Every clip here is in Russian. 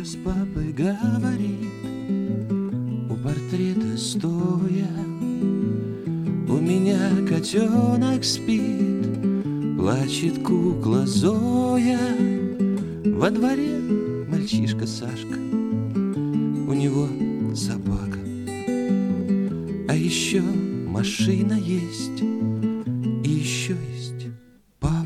с папой говорит, у портрета стоя: у меня котенок спит, плачет кукла Зоя. Во дворе мальчишка Сашка, у него собака, а еще машина есть, и еще есть папа.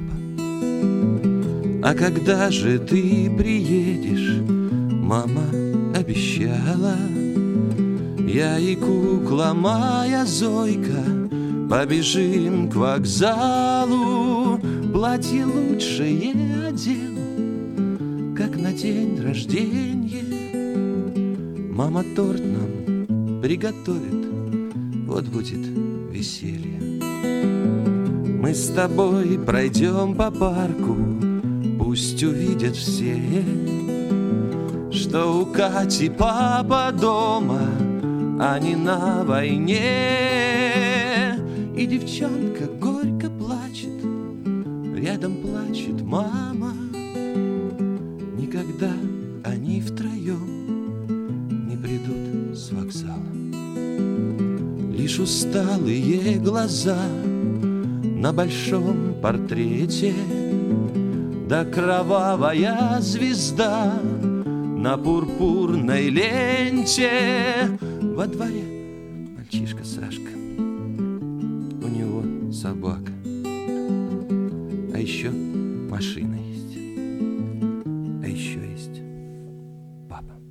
А когда же ты приедешь, мама обещала, я и кукла моя Зойка побежим к вокзалу. Платье лучшее одел, как на день рождения. Мама торт нам приготовит, вот будет веселье. Мы с тобой пройдем по парку, пусть увидят все, что у Кати папа дома, а не на войне. И девчонка горько плачет, рядом плачет мама. Никогда они втроем не придут с вокзала. Лишь усталые глаза на большом портрете, да кровавая звезда на пурпурной ленте. Во дворе мальчишка Сашка, у него собака, а еще машина есть, а еще есть папа.